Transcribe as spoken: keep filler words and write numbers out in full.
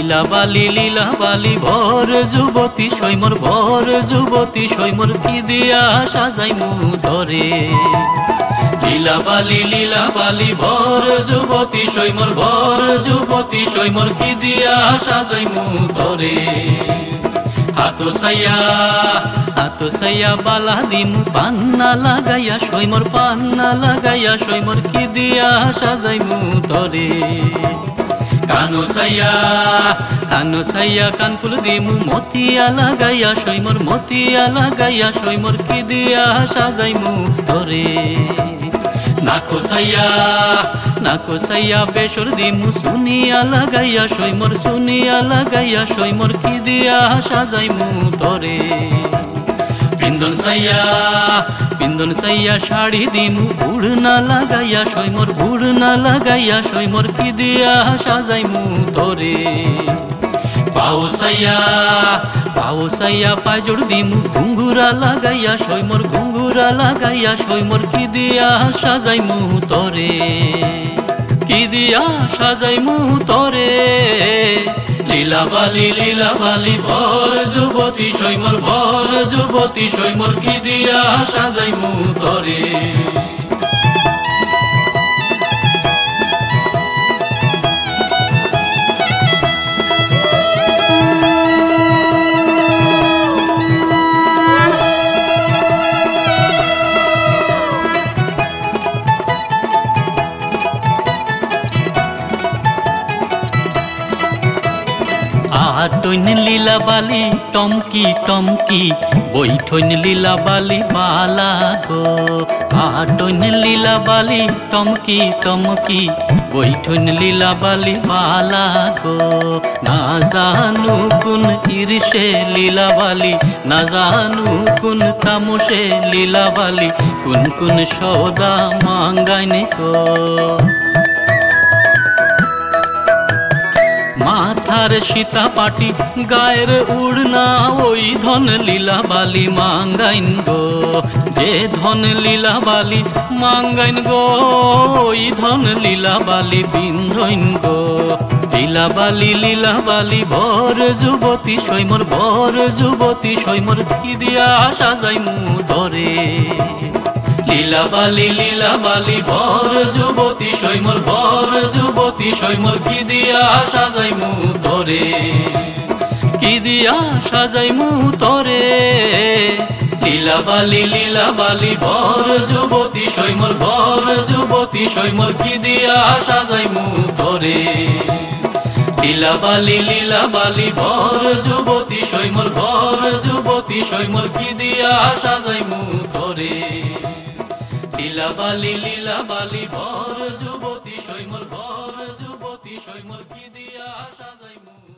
লীলা বালি লীলা বালি ভর যুবতী সৈমর ভর যুবতী সৈমর কি দিয়া সাজাই মু ধরে লীলা বালি লীলা বালি ভর যুবতী সৈমর ভর যুবতী সৈমর কি দিয়া সাজাই মু ধরে হাতো সাইয়া হাতো সাইয়া বালা দিম পান্না লাগাইয়া সৈমর পান্না লাগাইয়া সৈমর কি দিয়া সাজাই মু ধরে কানো সাইয়া কানো সাইয়া কানফুল দিমু মতিয়া লাগাইয়া সৈমর মতিয়া লাগাইয়া সৈমর কি দিয়া সাজাইমু ধরে নাকো সাইয়া নাকো সাইয়া বেসর দিমু সুনিয়া লাগাইয়া সৈমর সুনিয়া লাগাইয়া সৈমর কি দিয়া সাজাইমু ধরে পিন্দন সাইয়া পিন্দন সাইয়া শাড়ি দিমু উড়না লাগাইয়া সৈমর উড়না লাগাইয়া সৈমর কি দিয়া সাজাইমু ধরে পাও সাইয়া পাও সাইয়া পাজড় দিমু ঘুঙ্গুরা লাগাইয়া সৈমর ঘুঙ্গুরা লাগাইয়া সৈমর কি দিয়া সাজাইমু ধরে কি দিয়া সাজাইমু ধরে লীলা বালি লীলা বালি ভর যুবতী সৈমর ভর যুবতী সৈমর কি দিয়া সাজাইমু ধরে আটইন লীলা বালি টমকি টমকি বৈঠইন লীলা বালি বালা গো আটইন লীলা বালি টমকি টমকি বৈঠইন লীলা বালি বালা গো না জানু কোন ঈর্ষে লীলা বালি না জানু কোন তামসে লীলা বালি কোন কোন সদা মাঙ্গাইনে গো মাথার সীতা পাটি গায়ের উড়না ওই ধন লীলা বালি মাঙ্গাইন গো যে ধন লীলা বালি মাঙ্গাইন গো ওই ধন লীলা বালি বিন্ধইন গো লীলা বালি লীলা বালি ভর যুবতী সৈমর ভর যুবতী সৈমর কি দিয়া সাজাইমু ধরে লীলা বালি লীলা বালি ভর যুবতী সৈমর ভর যুবতী সৈমর কি দিয়া সাজাইমু ধরে কি দিয়া সাজাইমু ধরে লীলা বালি লীলা বালি ভর যুবতী সৈমর ভর যুবতী সৈমর কি দিয়া সাজাইমু ধরে লীলা বালি লীলা বালি ভর যুবতী সৈমর ভর যুবতী সৈমর কি দিয়া সাজাইমু ধরে লীলা বালি লীলা বালি ভর যুবতী সৈমর ভর যুবতী সৈমর কি দিয়া সাজাইমু